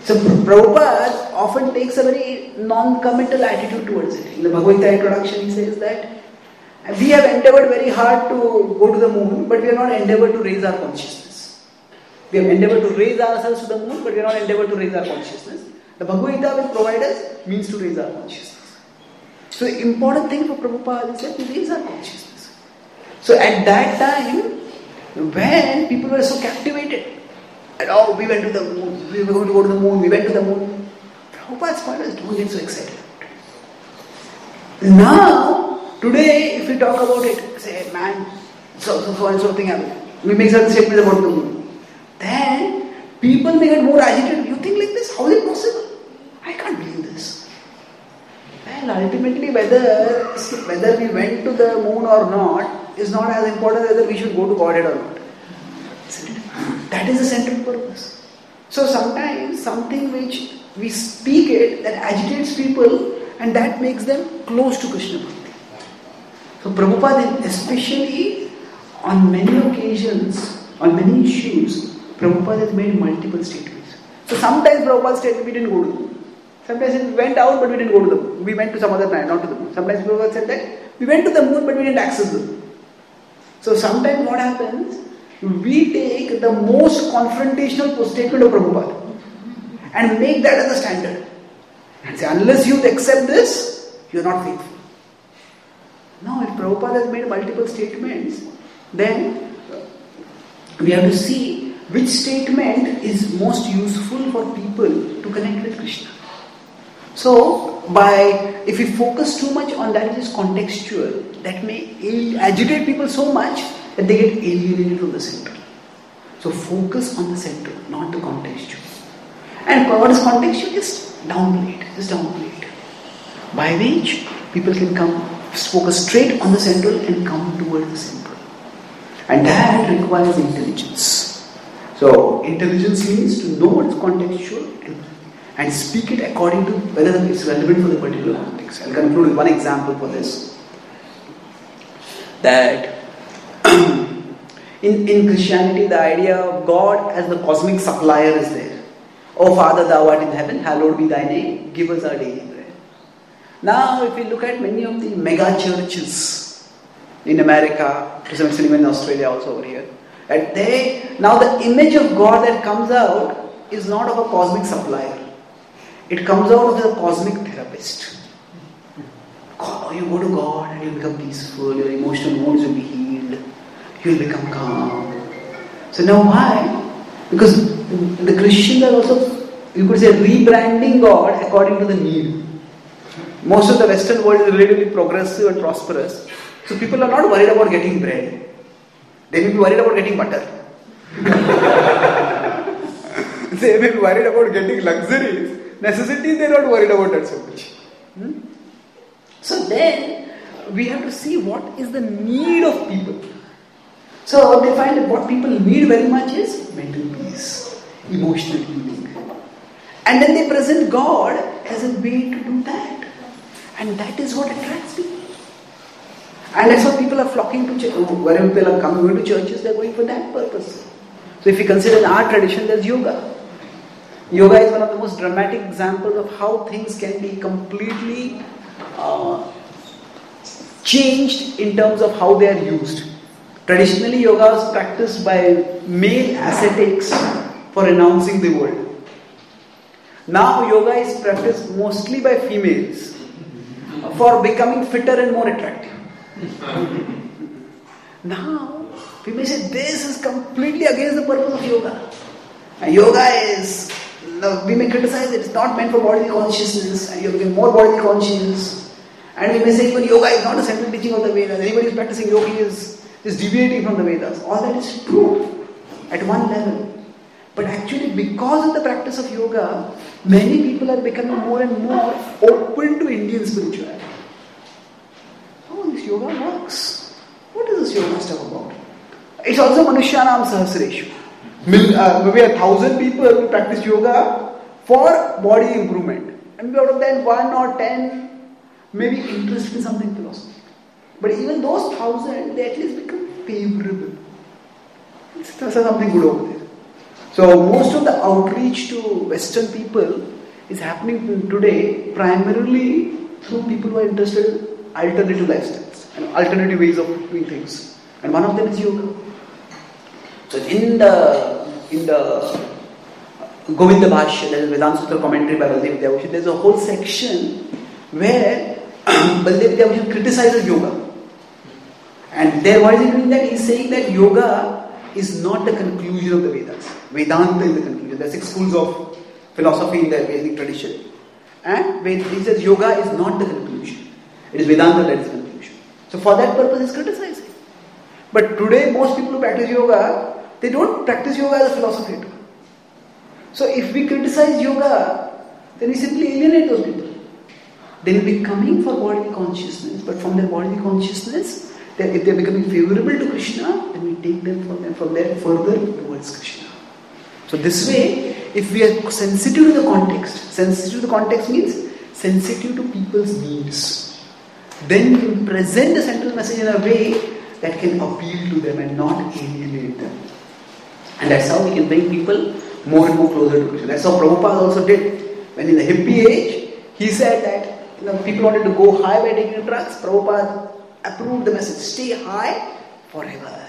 So Prabhupada often takes a very non-committal attitude towards it. In the Bhagavad Gita introduction he says that we have endeavored very hard to go to the moon, but we have not endeavored to raise our consciousness. We have endeavored to raise ourselves to the moon, but we have not endeavored to raise our consciousness. The Bhagavad Gita will provide us means to raise our consciousness. So the important thing for Prabhupada is that we raise our consciousness. So at that time, when people were so captivated, and oh, we went to the moon, we were going to go to the moon, we went to the moon. Prabhupada's point is, don't get so excited. Now, today, if we talk about it, say, man, so, so, so and so thing happened. We make certain statements about the moon. Then, people may get more agitated. You think like this? How is it possible? I can't believe this. Well, ultimately, whether, whether we went to the moon or not is not as important as whether we should go to Godhead or not. That is the central purpose. So sometimes something which we speak it that agitates people and that makes them close to Krishna Bhakti. So Prabhupada, especially on many occasions, on many issues, Prabhupada has made multiple statements. So sometimes Prabhupada said we didn't go to the moon. Sometimes we went out but we didn't go to the moon. We went to some other planet, not to the moon. Sometimes Prabhupada said that we went to the moon but we didn't access the moon. So sometimes what happens, we take the most confrontational statement of Prabhupada and make that as a standard. And say, unless you accept this, you are not faithful. Now, if Prabhupada has made multiple statements, then we have to see which statement is most useful for people to connect with Krishna. So, by if we focus too much on that which is contextual, that may agitate people so much that they get alienated from the center. So focus on the center, not the contextual. And what is contextual? Just downplay it. Just downplay it. By which people can come, focus straight on the central and come towards the central. And that requires intelligence. So intelligence means to know what is contextual and, and speak it according to whether it's relevant for the particular context. I'll conclude with one example for this. That In, in Christianity, the idea of God as the cosmic supplier is there. O Father, thou art in heaven, hallowed be thy name, give us our daily bread. Now, if we look at many of the mega churches in America, to some extent even in Australia also over here, and they, now the image of God that comes out is not of a cosmic supplier. It comes out of a cosmic therapist. God, you go to God and you become peaceful, your emotional wounds will be healed. You will become calm. So now why? Because the Christians are also, you could say, rebranding God according to the need. Most of the Western world is relatively progressive and prosperous. So people are not worried about getting bread. They may be worried about getting butter. They may be worried about getting luxuries. Necessities, they are not worried about that so much. Hmm? So then, we have to see what is the need of people. So they find that what people need very much is mental peace, emotional healing. And then they present God as a way to do that. And that is what attracts people. And that's why people are flocking to church. Wherever people are coming to churches, they are going for that purpose. So if you consider in our tradition, there's yoga. Yoga is one of the most dramatic examples of how things can be completely uh, changed in terms of how they are used. Traditionally, yoga was practiced by male ascetics for renouncing the world. Now, yoga is practiced mostly by females for becoming fitter and more attractive. Now, we may say this is completely against the purpose of yoga. And yoga is, now we may criticize it, it's not meant for bodily consciousness, and you become more bodily conscious. And we may say even yoga is not a central teaching of the Vedas. Anybody who is practicing yoga is, is deviating from the Vedas. All that is true at one level. But actually, because of the practice of yoga, many people are becoming more and more open to Indian spirituality. Oh, this yoga works. What is this yoga stuff about? It's also Manushyanam Sahasreshu. Uh, maybe a thousand people will practice yoga for body improvement. And out of that, one or ten may be interested in something philosophical. But even those thousand, they at least become favorable. It's something good over there. So most of the outreach to Western people is happening today primarily through people who are interested in alternative lifestyles and alternative ways of doing things. And one of them is yoga. So in the in the Govinda Bhashya, there is Vedanta Sutra commentary by Baldev Vidyabhushan, there is a whole section where Baldev Vidyabhushan criticizes yoga. And there, why is he doing that? He is saying that yoga is not the conclusion of the Vedas. Vedanta is the conclusion. There are six schools of philosophy in the Vedic tradition. And he says yoga is not the conclusion. It is Vedanta that is the conclusion. So for that purpose, he is criticizing. But today, most people who practice yoga, they don't practice yoga as a philosophy. So if we criticize yoga, then we simply alienate those people. They will be coming for bodily consciousness, but from their bodily consciousness, that if they are becoming favorable to Krishna, then we take them from, them from there further towards Krishna. So this way, if we are sensitive to the context, sensitive to the context means sensitive to people's needs, then we can present the central message in a way that can appeal to them and not alienate them. And that's how we can bring people more and more closer to Krishna. That's how Prabhupada also did. When in the hippie age, he said that you know, people wanted to go high by taking drugs. Prabhupada approved the message, stay high forever.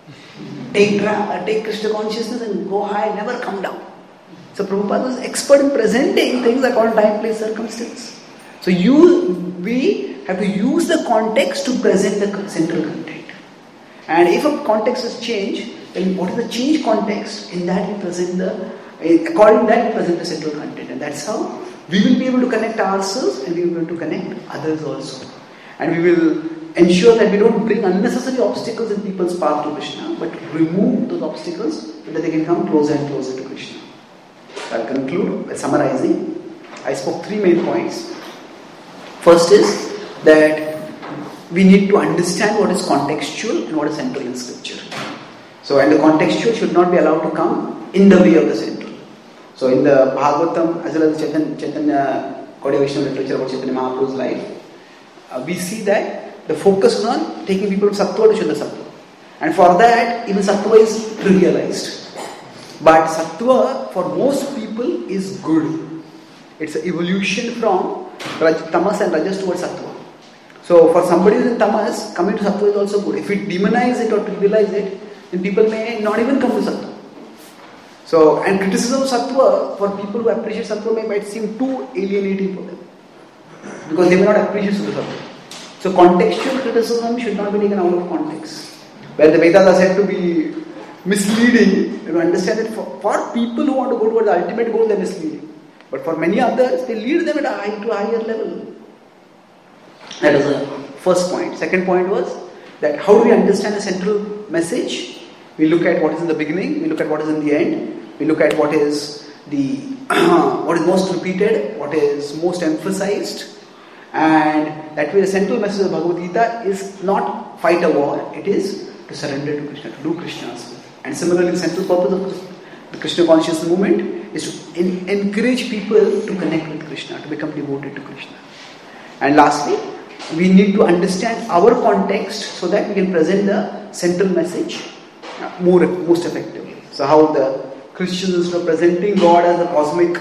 Take, uh, take Krishna consciousness and go high, never come down. So Prabhupada was expert in presenting things according to time, place, circumstance. So you, we have to use the context to present the central content. And if a context is changed, then what is the change context? In that we present the, according to that we present the central content. And that's how we will be able to connect ourselves and we will be able to connect others also. And we will ensure that we don't bring unnecessary obstacles in people's path to Krishna, but remove those obstacles so that they can come closer and closer to Krishna. I'll conclude by summarizing. I spoke three main points. First is that we need to understand what is contextual and what is central in scripture. So, and the contextual should not be allowed to come in the way of the central. So, in the Bhagavatam as well as Chaitanya, Chaitanya Gaudiya Vaishnava literature about Chaitanya Mahaprabhu's life, uh, we see that the focus is on taking people from Sattva to Shuddha Sattva. And for that, even Sattva is trivialized. But Sattva, for most people, is good. It's an evolution from Raj, Tamas and Rajas towards Sattva. So, for somebody who is in Tamas, coming to Sattva is also good. If we demonize it or trivialize it, then people may not even come to Sattva. So, and criticism of Sattva, for people who appreciate Sattva, may might seem too alienating for them. Because they may not appreciate Sattva. So, contextual criticism should not be taken out of context. Where the Vedas are said to be misleading, you understand that for, for people who want to go towards the ultimate goal, they are misleading. But for many others, they lead them at a high, to a higher level. That is the first point. Second point was that how do we understand the central message? We look at what is in the beginning, we look at what is in the end, we look at what is the what is most repeated, what is most emphasized, and that way the central message of Bhagavad Gita is not fight a war, it is to surrender to Krishna, to do Krishna's will. And similarly, the central purpose of the Krishna consciousness movement is to in, encourage people to connect with Krishna, to become devoted to Krishna. And lastly, we need to understand our context so that we can present the central message more most effectively. So how the Christians, instead of presenting God as a cosmic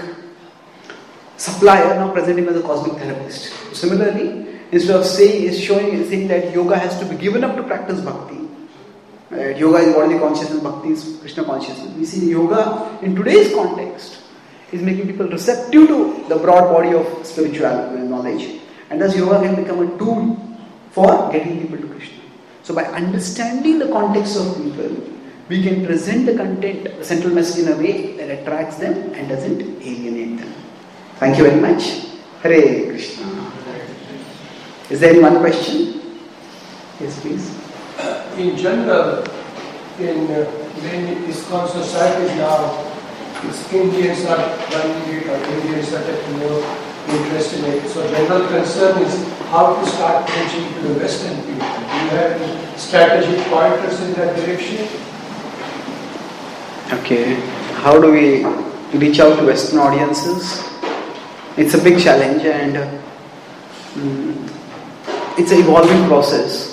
supplier, now present him as a cosmic therapist. Similarly, instead of saying is showing saying that yoga has to be given up to practice bhakti. Right? Yoga is bodily consciousness, bhakti is Krishna consciousness. We see yoga in today's context is making people receptive to the broad body of spiritual knowledge. And thus yoga can become a tool for getting people to Krishna. So by understanding the context of people, we can present the content, the central message in a way that attracts them and doesn't alienate them. Thank you very much. Hare Krishna. Is there any one question? Yes, please. In general, in uh, many ISKCON societies now, Indians are running it or Indians are taking more interest in it. So general concern is how to start preaching to the Western people. Do you have any strategic pointers in that direction? Okay. How do we reach out to Western audiences? It's a big challenge and uh, mm, it's an evolving process.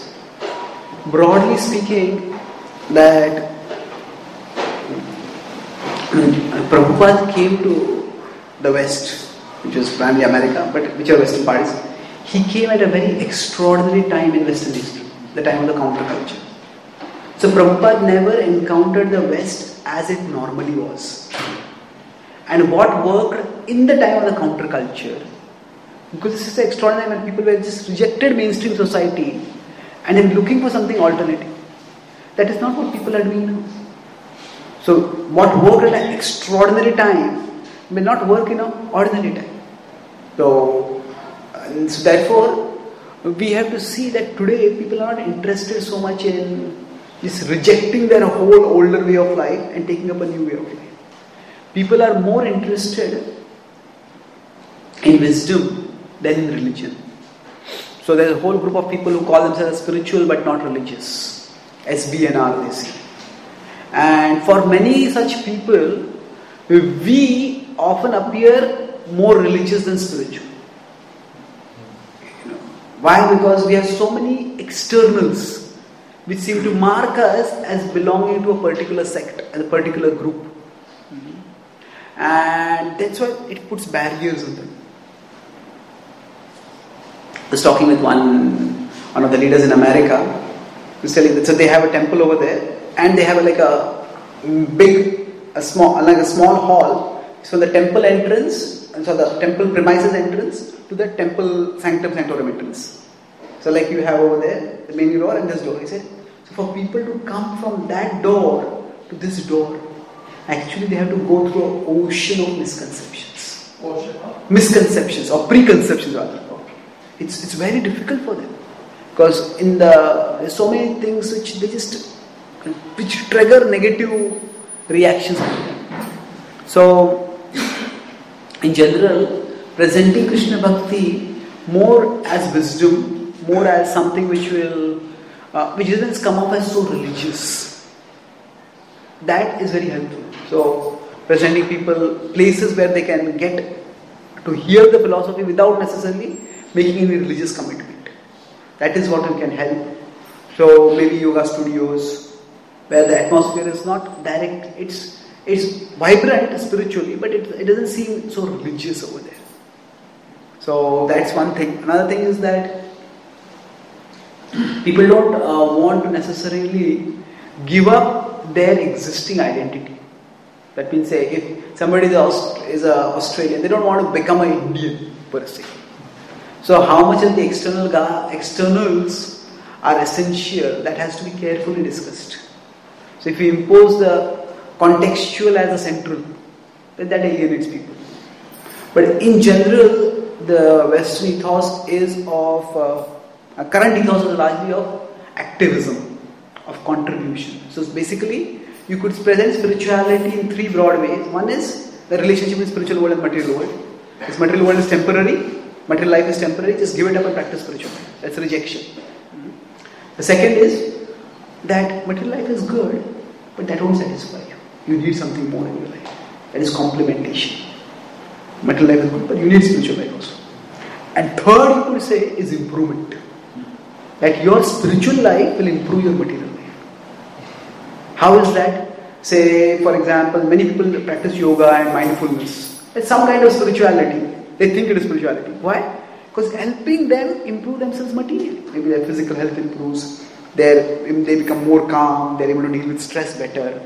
Broadly speaking, that Prabhupada came to the West, which was primarily America, but which are Western parties. He came at a very extraordinary time in Western history, the time of the counterculture. So Prabhupada never encountered the West as it normally was. And what worked in the time of the counterculture, because this is extraordinary when people were just rejected mainstream society and then looking for something alternative. That is not what people are doing now. So what worked at an extraordinary time may not work in an ordinary time. So, and so therefore, we have to see that today people are not interested so much in just rejecting their whole older way of life and taking up a new way of life. People are more interested in wisdom than in religion. So there's a whole group of people who call themselves spiritual but not religious. S B N R they say. And for many such people, we often appear more religious than spiritual. You know, why? Because we have so many externals which seem to mark us as belonging to a particular sect, as a particular group. Mm-hmm. And that's why it puts barriers on them. I was talking with one, one of the leaders in America. He was telling that so they have a temple over there and they have a, like a big, a small, like a small hall. So the temple entrance, and so the temple premises entrance to the temple sanctum sanctorum entrance. So like you have over there, the main door and this door. He said, so for people to come from that door to this door, actually they have to go through an ocean of misconceptions. Ocean? Misconceptions or preconceptions rather. It's it's very difficult for them. Because in the, there's so many things which they just, which trigger negative reactions. So, in general, presenting Krishna Bhakti more as wisdom, more as something which will, uh, which doesn't come off as so religious. That is very helpful. So, presenting people places where they can get to hear the philosophy without necessarily making any religious commitment. That is what we can help. So maybe yoga studios where the atmosphere is not direct, it's it's vibrant spiritually, but it, it doesn't seem so religious over there. So that's one thing. Another thing is that people don't uh, want to necessarily give up their existing identity. That means, say, if somebody is a, is a Australian, they don't want to become an Indian per se. So how much of the external ga- externals are essential, that has to be carefully discussed. So if we impose the contextual as a central, then that alienates people. But in general, the Western ethos is of, uh, current ethos is largely of activism, of contribution. So basically, you could present spirituality in three broad ways. One is the relationship with spiritual world and material world. This material world is temporary. Material life is temporary, just give it up and practice spiritual life. That's rejection. Mm-hmm. The second is that material life is good, but that won't satisfy you. You need something more in your life. That is complementation. Material life is good, but you need spiritual life also. And third, you could say, is improvement. That your spiritual life will improve your material life. How is that? Say, for example, many people practice yoga and mindfulness. It's some kind of spirituality. They think it is spirituality. Why? Because helping them improve themselves materially. Maybe their physical health improves, their, they become more calm, they're able to deal with stress better.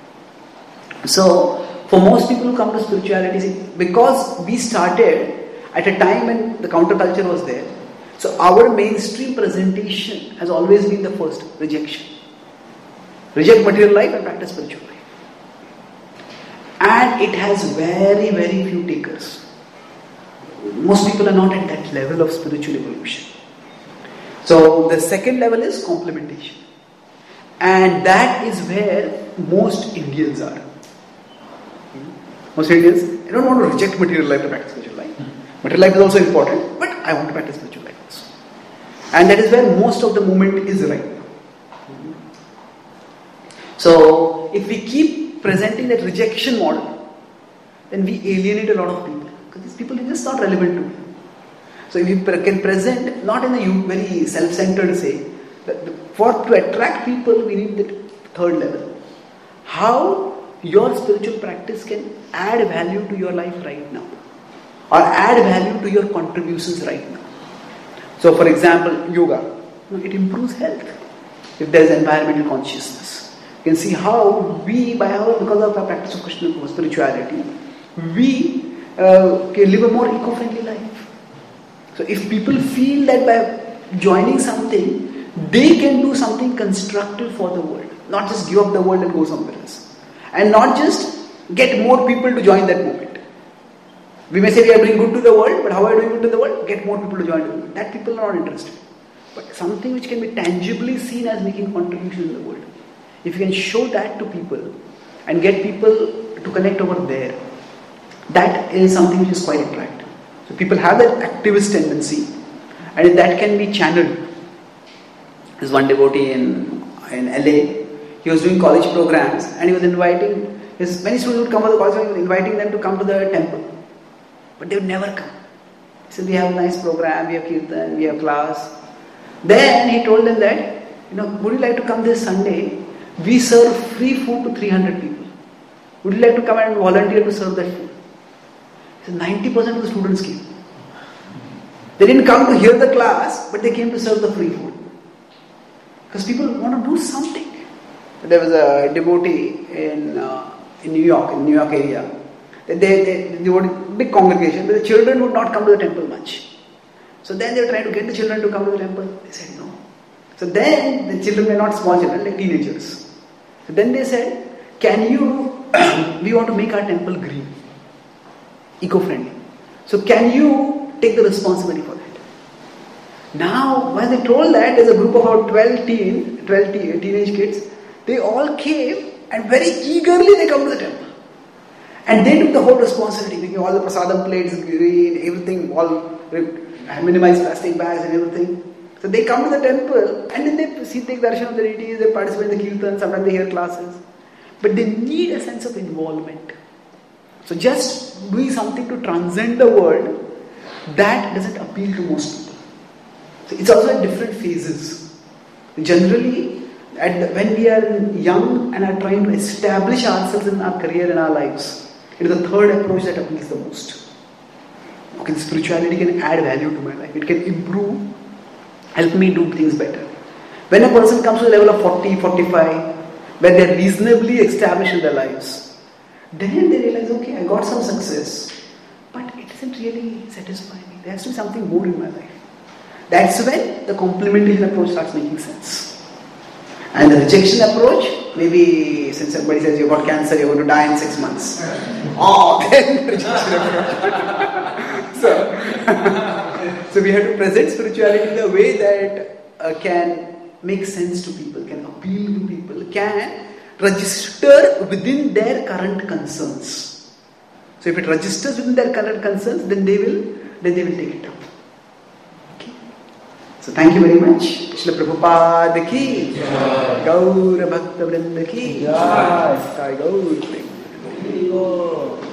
So, for most people who come to spirituality, because we started at a time when the counterculture was there, so our mainstream presentation has always been the first, rejection. Reject material life and practice spiritual life. And it has very, very few takers. Most people are not at that level of spiritual evolution. So the second level is complementation. And that is where most Indians are. Most Indians, they don't want to reject material life to practice spiritual life. Material life is also important, but I want to practice spiritual life also. And that is where most of the movement is right now. So if we keep presenting that rejection model, then we alienate a lot of people. Because these people are just not relevant to me. So if you can present, not in a very self-centered say, that for to attract people we need that third level. How your spiritual practice can add value to your life right now, or add value to your contributions right now. So for example, yoga, it improves health if there is environmental consciousness. You can see how we, by our, because of our practice of Krishna spirituality, we uh, can live a more eco-friendly life. So if people feel that by joining something, they can do something constructive for the world, not just give up the world and go somewhere else, and not just get more people to join that movement. We may say we are doing good to the world, but how are we doing good to the world? Get more people to join the movement. That people are not interested. But something which can be tangibly seen as making contribution in the world. If you can show that to people and get people to connect over there, that is something which is quite attractive. So people have that activist tendency, and if that can be channeled. There's one devotee in, in L A, he was doing college programs and he was inviting, his many students would come to the college, he was inviting them to come to the temple. But they would never come. He said, we have a nice program, we have kirtan, we have class. Then he told them that, you know, would you like to come this Sunday? We serve free food to three hundred people. Would you like to come and volunteer to serve that food? He said, ninety percent of the students came. They didn't come to hear the class, but they came to serve the free food. Because people want to do something. There was a devotee in uh, in New York, in New York area. They, they, they were a big congregation, but the children would not come to the temple much. So then they were trying to get the children to come to the temple. They said no. So then the children were not small children, like teenagers. So then they said, can you, we want to make our temple green, eco-friendly. So can you take the responsibility for that? Now, when they told that, there's a group of about twelve teen, twelve teen, teenage kids. They all came and very eagerly they come to the temple. And they took the whole responsibility, making all the prasadam plates green, everything, all minimized plastic bags and everything. So they come to the temple and then they see, take darshan of the deities, they participate in the kirtan, sometimes they hear classes. But they need a sense of involvement. So just doing something to transcend the world, that doesn't appeal to most people. So it's also at different phases. Generally, at the, when we are young and are trying to establish ourselves in our career and our lives, it is the third approach that appeals the most. Okay, spirituality can add value to my life. It can improve, help me do things better. When a person comes to the level of forty, forty-five, when they are reasonably established in their lives, then they realize, okay, I got some success, but it doesn't really satisfy me. There has to be something more in my life. That's when the complementation approach starts making sense. And the rejection approach, maybe since somebody says you've got cancer, you're going to die in six months. Oh, then rejection approach. so, so we have to present spirituality in a way that uh, can make sense to people, can appeal to people, can register within their current concerns. So if it registers within their current concerns, then they will, then they will take it up. So thank you very much. Srila Prabhupada ki Jai. Gaura Bhakta Vrinda ki Jai. Gaur.